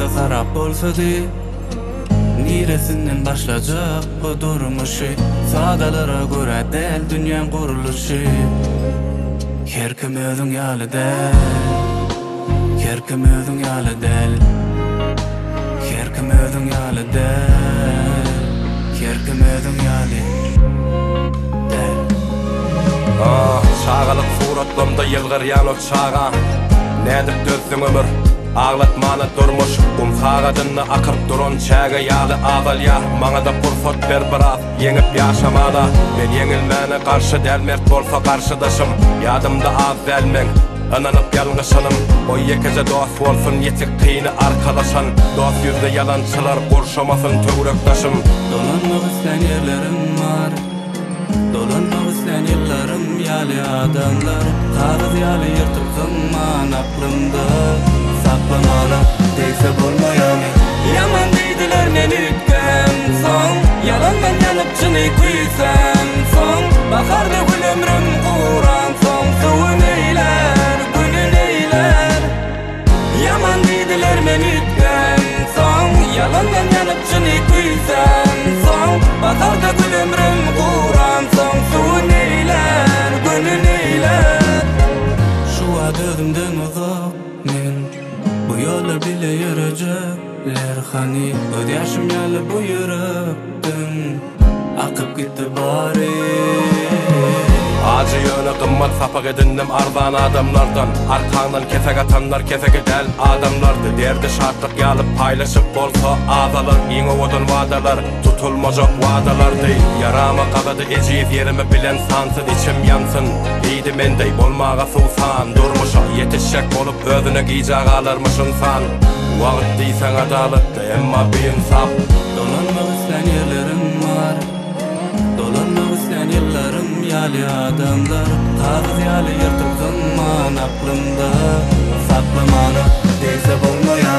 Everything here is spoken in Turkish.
hayata sarap bolsady, niresinden başlajak bu durmuşy? Sadalara göre del dünýäň guruluşy. Her kim özüň ýaly del, her kim özüň ýaly del, her kim özüň ýaly del, her kim özüň ýaly del. Çağalık suratlamda yılgıryan o çağa, nädip dözdüň ömür ağlatmana durmuş. Sagadynny akıp duran çäge ýaly azalya, maňa da pursat ber biraz ýeňip ýaşamada. Men ýeňilmäne garşy delmert bolsa garşydaşym, ýadymda az delmeň ananyp ýalňyşanym. O ýekece dost bolsun ýetik kyny arkadaşan, dost ýüzde ýalançylar gurşamasyn töwrekdaşym. Dolanmak islen yerlerim var, dolanmak islen ýyllarym, ýaly adamlar kağız ýaly ýyrtyp zaman aklymda saklamana değse bolmaýany. Yaman diýdiler men ütken soň, yalandan ýanyp çyny kuýsam soň, baharda gül ömrüm guran soň, suwun eýler, günün eýler. Yaman diýdiler men ütken soň, yalandan ýanyp çyny kuýsam soň, baharda gül ömrüm guran soň, suwun eýler, günün eýler. Şu adydymdan uzak men bu ýollar bile ýürejekler, hani öz ýaşym ýaly bu ýürekden akyp gitdi bary. Acı ýöne gymmat sapak edindim arzan adamlardan, arkaňdan kesek atanlar kesegi del adamlardy. Derdi şartlyk ýalyp paýlaşyp bolsa azalar, iň owadan wadalar tutulmajak wadalardy. Yarama gagady ejiz ýerimi bilen sansız içim ýansyn, diýdi mendey bolmaga suwsan durmuşa, ýetişjek bolup özüne giýjak alarmyşyn san. Wagt diýsen adalatda emma beýinsap. Dolanmak islen ýerlerim var, dolanmak islen ýyllarym, ýaly adamlar kağız ýaly ýyrtyp zaman aklymda saklamana değse bolmaýan.